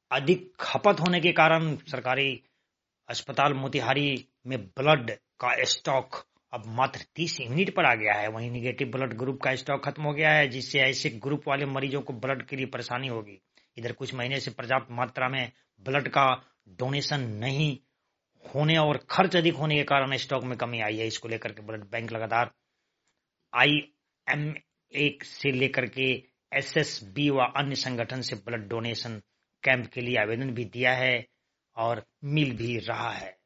अधिक खपत होने के कारण सरकारी अस्पताल मोतिहारी में ब्लड का स्टॉक अब मात्र 30 यूनिट पर आ गया है। वहीं निगेटिव ब्लड ग्रुप का स्टॉक खत्म हो गया है, जिससे ऐसे ग्रुप वाले मरीजों को ब्लड के लिए परेशानी होगी। इधर कुछ महीने से पर्याप्त मात्रा में ब्लड का डोनेशन नहीं होने और खर्च अधिक होने के कारण स्टॉक में कमी आई है। इसको लेकर के ब्लड बैंक लगातार IMA से लेकर के SSB व अन्य संगठन से ब्लड डोनेशन कैंप के लिए आवेदन भी दिया है और मिल भी रहा है।